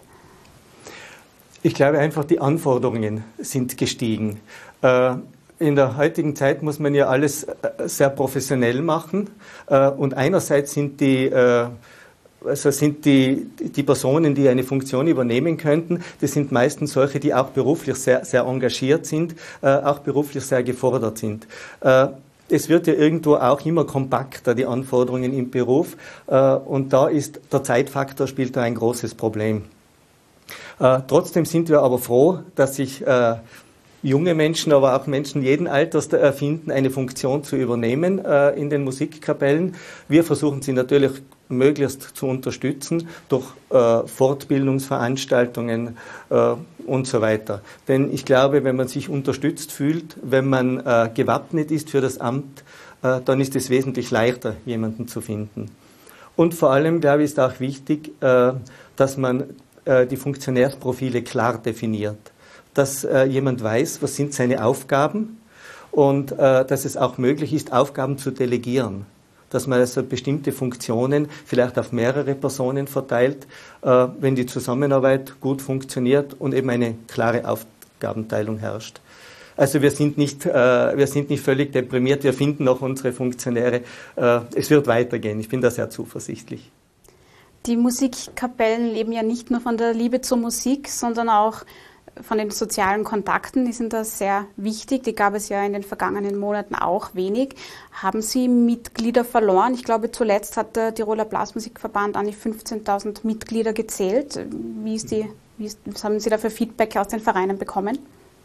Ich glaube einfach, die Anforderungen sind gestiegen. In der heutigen Zeit muss man ja alles sehr professionell machen und einerseits sind die, also sind die, die Personen, die eine Funktion übernehmen könnten, das sind meistens solche, die auch beruflich sehr, sehr engagiert sind, auch beruflich sehr gefordert sind. Es wird ja irgendwo auch immer kompakter, die Anforderungen im Beruf, und da ist der Zeitfaktor spielt da ein großes Problem. Trotzdem sind wir aber froh, dass sich junge Menschen, aber auch Menschen jeden Alters finden, eine Funktion zu übernehmen äh, in den Musikkapellen. Wir versuchen sie natürlich möglichst zu unterstützen durch äh, Fortbildungsveranstaltungen äh, und so weiter. Denn ich glaube, wenn man sich unterstützt fühlt, wenn man äh, gewappnet ist für das Amt, äh, dann ist es wesentlich leichter, jemanden zu finden. Und vor allem, glaube ich, ist auch wichtig, äh, dass man äh, die Funktionärsprofile klar definiert. Dass äh, jemand weiß, was sind seine Aufgaben und äh, dass es auch möglich ist, Aufgaben zu delegieren. Dass man also bestimmte Funktionen vielleicht auf mehrere Personen verteilt, äh, wenn die Zusammenarbeit gut funktioniert und eben eine klare Aufgabenteilung herrscht. Also wir sind nicht, äh, wir sind nicht völlig deprimiert, wir finden auch unsere Funktionäre. Äh, es wird weitergehen, ich bin da sehr zuversichtlich. Die Musikkapellen leben ja nicht nur von der Liebe zur Musik, sondern auch von den sozialen Kontakten, die sind da sehr wichtig. Die gab es ja in den vergangenen Monaten auch wenig. Haben Sie Mitglieder verloren? Ich glaube, zuletzt hat der Tiroler Blasmusikverband an die fünfzehntausend Mitglieder gezählt. Wie ist die, wie ist, was haben Sie da für Feedback aus den Vereinen bekommen?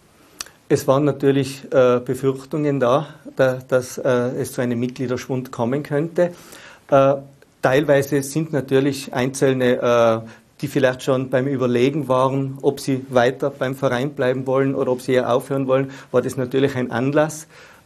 Es waren natürlich äh, Befürchtungen da, da dass äh, es zu einem Mitgliederschwund kommen könnte. Äh, teilweise sind natürlich einzelne äh, die vielleicht schon beim Überlegen waren, ob sie weiter beim Verein bleiben wollen oder ob sie eher aufhören wollen, war das natürlich ein Anlass.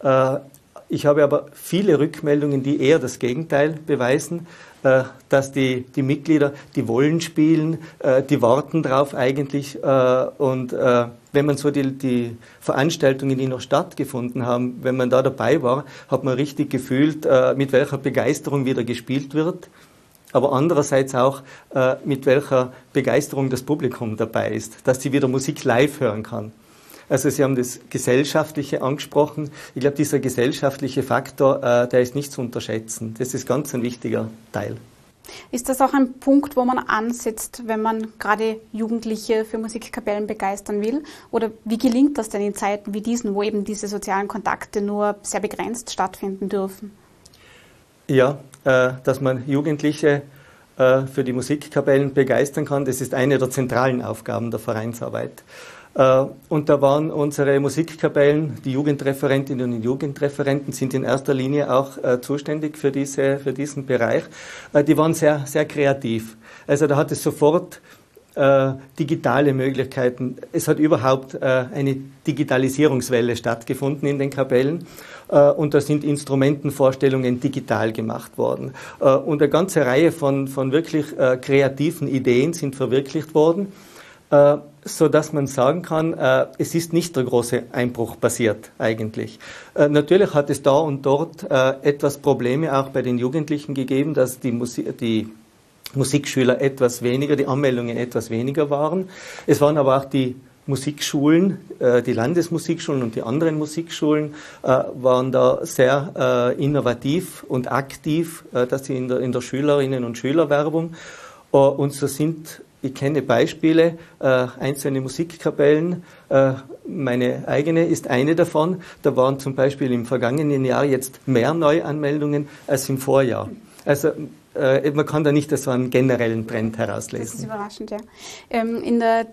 Ich habe aber viele Rückmeldungen, die eher das Gegenteil beweisen, dass die, die Mitglieder, die wollen spielen, die warten drauf eigentlich. Und wenn man so die, die Veranstaltungen, die noch stattgefunden haben, wenn man da dabei war, hat man richtig gefühlt, mit welcher Begeisterung wieder gespielt wird. Aber andererseits auch, äh, mit welcher Begeisterung das Publikum dabei ist, dass sie wieder Musik live hören kann. Also Sie haben das Gesellschaftliche angesprochen. Ich glaube, dieser gesellschaftliche Faktor, äh, der ist nicht zu unterschätzen. Das ist ganz ein wichtiger Teil. Ist das auch ein Punkt, wo man ansetzt, wenn man gerade Jugendliche für Musikkapellen begeistern will? Oder wie gelingt das denn in Zeiten wie diesen, wo eben diese sozialen Kontakte nur sehr begrenzt stattfinden dürfen? Ja, äh, dass man Jugendliche äh, für die Musikkapellen begeistern kann, das ist eine der zentralen Aufgaben der Vereinsarbeit. Äh, und da waren unsere Musikkapellen, die Jugendreferentinnen und Jugendreferenten sind in erster Linie auch äh, zuständig für, diese, für diesen Bereich. Äh, die waren sehr, sehr kreativ. Also da hat es sofort äh, digitale Möglichkeiten. Es hat überhaupt äh, eine Digitalisierungswelle stattgefunden in den Kapellen. Und da sind Instrumentenvorstellungen digital gemacht worden. Und eine ganze Reihe von, von wirklich äh, kreativen Ideen sind verwirklicht worden, äh, sodass man sagen kann, äh, es ist nicht der große Einbruch passiert eigentlich. Äh, natürlich hat es da und dort äh, etwas Probleme auch bei den Jugendlichen gegeben, dass die, Musik, die Musikschüler etwas weniger, die Anmeldungen etwas weniger waren. Es waren aber auch die Musikschulen, die Landesmusikschulen und die anderen Musikschulen waren da sehr innovativ und aktiv, dass sie in der, in der Schülerinnen- und Schülerwerbung. Und so sind, ich kenne Beispiele, einzelne Musikkapellen, meine eigene ist eine davon, da waren zum Beispiel im vergangenen Jahr jetzt mehr Neuanmeldungen als im Vorjahr. Also man kann da nicht so einen generellen Trend herauslesen. Das ist überraschend, ja. In der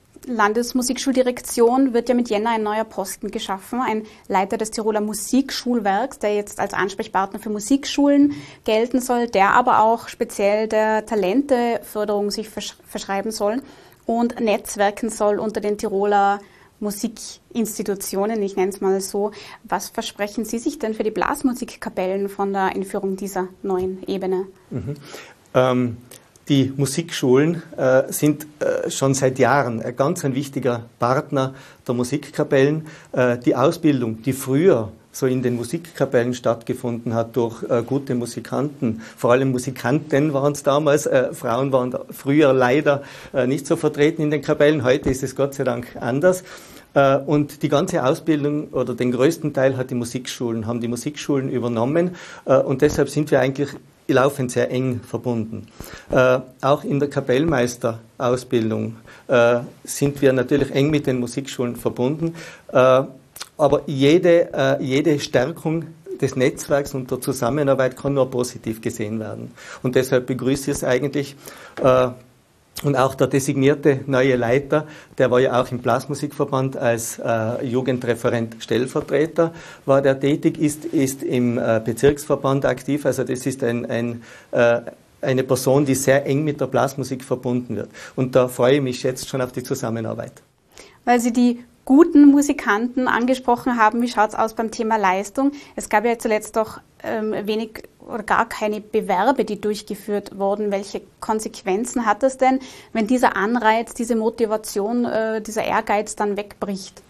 Landesmusikschuldirektion wird ja mit Jänner ein neuer Posten geschaffen, ein Leiter des Tiroler Musikschulwerks, der jetzt als Ansprechpartner für Musikschulen gelten soll, der aber auch speziell der Talenteförderung sich versch- verschreiben soll und netzwerken soll unter den Tiroler Musikinstitutionen, ich nenne es mal so. Was versprechen Sie sich denn für die Blasmusikkapellen von der Einführung dieser neuen Ebene? Mhm. Ähm Die Musikschulen äh, sind äh, schon seit Jahren ein ganz ein wichtiger Partner der Musikkapellen. Äh, die Ausbildung, die früher so in den Musikkapellen stattgefunden hat durch äh, gute Musikanten, vor allem Musikanten waren es damals, äh, Frauen waren da früher leider äh, nicht so vertreten in den Kapellen, heute ist es Gott sei Dank anders. Äh, und die ganze Ausbildung oder den größten Teil hat die Musikschulen, haben die Musikschulen übernommen äh, und deshalb sind wir eigentlich laufend sehr eng verbunden. Äh, auch in der Kapellmeisterausbildung äh, sind wir natürlich eng mit den Musikschulen verbunden, äh, aber jede, äh, jede Stärkung des Netzwerks und der Zusammenarbeit kann nur positiv gesehen werden. Und deshalb begrüße ich es eigentlich, äh, Und auch der designierte neue Leiter, der war ja auch im Blasmusikverband als äh, Jugendreferent Stellvertreter, war der tätig, ist, ist im äh, Bezirksverband aktiv. Also das ist ein, ein, äh, eine Person, die sehr eng mit der Blasmusik verbunden wird. Und da freue ich mich jetzt schon auf die Zusammenarbeit. Weil Sie die guten Musikanten angesprochen haben, wie schaut es aus beim Thema Leistung? Es gab ja zuletzt doch ähm, wenig oder gar keine Bewerbe, die durchgeführt wurden. Welche Konsequenzen hat das denn, wenn dieser Anreiz, diese Motivation, äh, dieser Ehrgeiz dann wegbricht?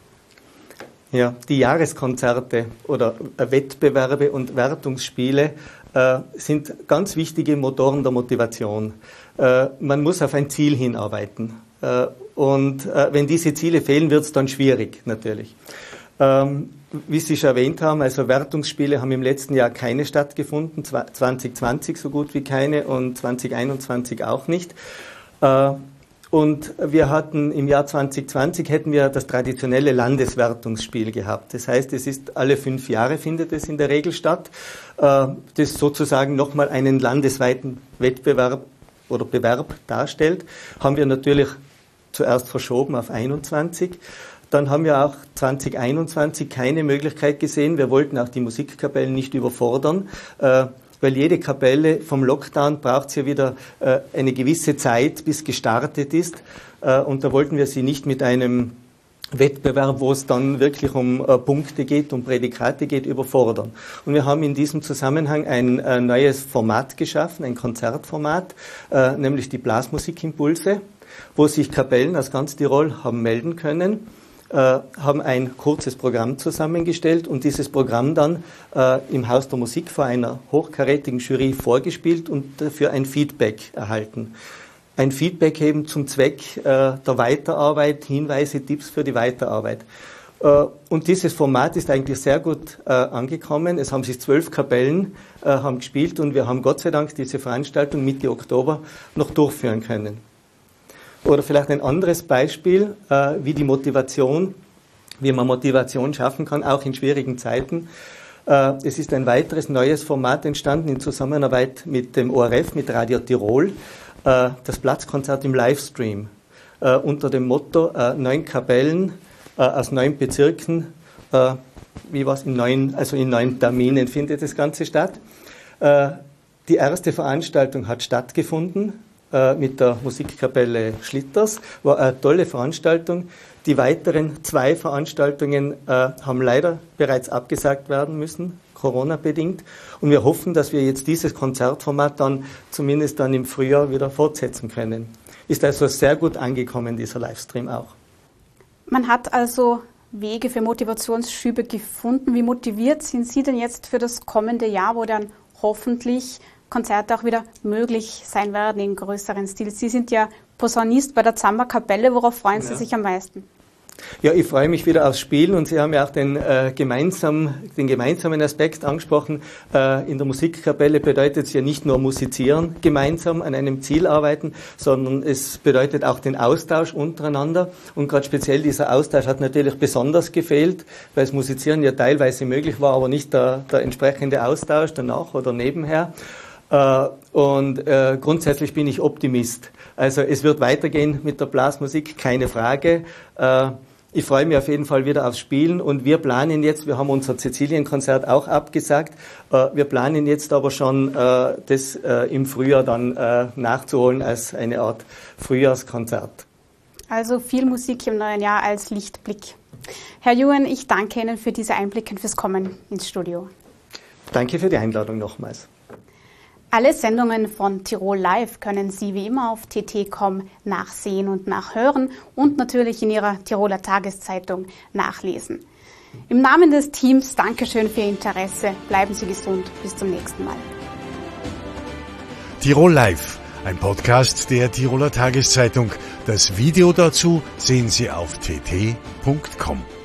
Ja, die Jahreskonzerte oder Wettbewerbe und Wertungsspiele äh, sind ganz wichtige Motoren der Motivation. Äh, man muss auf ein Ziel hinarbeiten. Äh, und äh, wenn diese Ziele fehlen, wird es dann schwierig, natürlich. Ähm, wie Sie schon erwähnt haben, also Wertungsspiele haben im letzten Jahr keine stattgefunden, zwanzig zwanzig so gut wie keine und zwanzig einundzwanzig auch nicht. Äh, und wir hatten im Jahr zwanzig zwanzig hätten wir das traditionelle Landeswertungsspiel gehabt. Das heißt, es ist alle fünf Jahre findet es in der Regel statt, äh, das sozusagen nochmal einen landesweiten Wettbewerb oder Bewerb darstellt. Haben wir natürlich zuerst verschoben auf einundzwanzig. Dann haben wir auch zwanzig einundzwanzig keine Möglichkeit gesehen. Wir wollten auch die Musikkapellen nicht überfordern, äh, weil jede Kapelle vom Lockdown braucht ja wieder äh, eine gewisse Zeit, bis gestartet ist. Äh, und da wollten wir sie nicht mit einem Wettbewerb, wo es dann wirklich um äh, Punkte geht, um Prädikate geht, überfordern. Und wir haben in diesem Zusammenhang ein äh, neues Format geschaffen, ein Konzertformat, äh, nämlich die Blasmusikimpulse, wo sich Kapellen aus ganz Tirol haben melden können, äh, haben ein kurzes Programm zusammengestellt und dieses Programm dann äh, im Haus der Musik vor einer hochkarätigen Jury vorgespielt und dafür ein Feedback erhalten. Ein Feedback eben zum Zweck äh, der Weiterarbeit, Hinweise, Tipps für die Weiterarbeit. Äh, und dieses Format ist eigentlich sehr gut äh, angekommen. Es haben sich zwölf Kapellen äh, haben gespielt und wir haben Gott sei Dank diese Veranstaltung Mitte Oktober noch durchführen können. Oder vielleicht ein anderes Beispiel, äh, wie die Motivation, wie man Motivation schaffen kann, auch in schwierigen Zeiten. Äh, es ist ein weiteres neues Format entstanden in Zusammenarbeit mit dem O R F, mit Radio Tirol. Das Platzkonzert im Livestream äh, unter dem Motto äh, neun Kapellen äh, aus neun Bezirken, äh, wie was in neun, also in neun Terminen findet das Ganze statt. Äh, die erste Veranstaltung hat stattgefunden äh, mit der Musikkapelle Schlitters, war eine tolle Veranstaltung. Die weiteren zwei Veranstaltungen äh, haben leider bereits abgesagt werden müssen, Corona-bedingt. Und wir hoffen, dass wir jetzt dieses Konzertformat dann zumindest dann im Frühjahr wieder fortsetzen können. Ist also sehr gut angekommen, dieser Livestream auch. Man hat also Wege für Motivationsschübe gefunden. Wie motiviert sind Sie denn jetzt für das kommende Jahr, wo dann hoffentlich Konzerte auch wieder möglich sein werden in größeren Stil? Sie sind ja Posaunist bei der Zamba-Kapelle. Worauf freuen Sie ja. sich am meisten? Ja, ich freue mich wieder aufs Spielen und Sie haben ja auch den, äh, gemeinsam, den gemeinsamen Aspekt angesprochen. Äh, in der Musikkapelle bedeutet es ja nicht nur musizieren, gemeinsam an einem Ziel arbeiten, sondern es bedeutet auch den Austausch untereinander. Und gerade speziell dieser Austausch hat natürlich besonders gefehlt, weil das Musizieren ja teilweise möglich war, aber nicht der, der entsprechende Austausch danach oder nebenher. Uh, und uh, grundsätzlich bin ich Optimist. Also es wird weitergehen mit der Blasmusik, keine Frage. Uh, ich freue mich auf jeden Fall wieder aufs Spielen und wir planen jetzt, wir haben unser Sizilien-Konzert auch abgesagt, uh, wir planen jetzt aber schon uh, das uh, im Frühjahr dann uh, nachzuholen als eine Art Frühjahrskonzert. Also viel Musik im neuen Jahr als Lichtblick. Herr Ewan, ich danke Ihnen für diese Einblicke und fürs Kommen ins Studio. Danke für die Einladung nochmals. Alle Sendungen von Tirol Live können Sie wie immer auf t t punkt com nachsehen und nachhören und natürlich in Ihrer Tiroler Tageszeitung nachlesen. Im Namen des Teams Dankeschön für Ihr Interesse. Bleiben Sie gesund. Bis zum nächsten Mal. Tirol Live, ein Podcast der Tiroler Tageszeitung. Das Video dazu sehen Sie auf t t punkt com.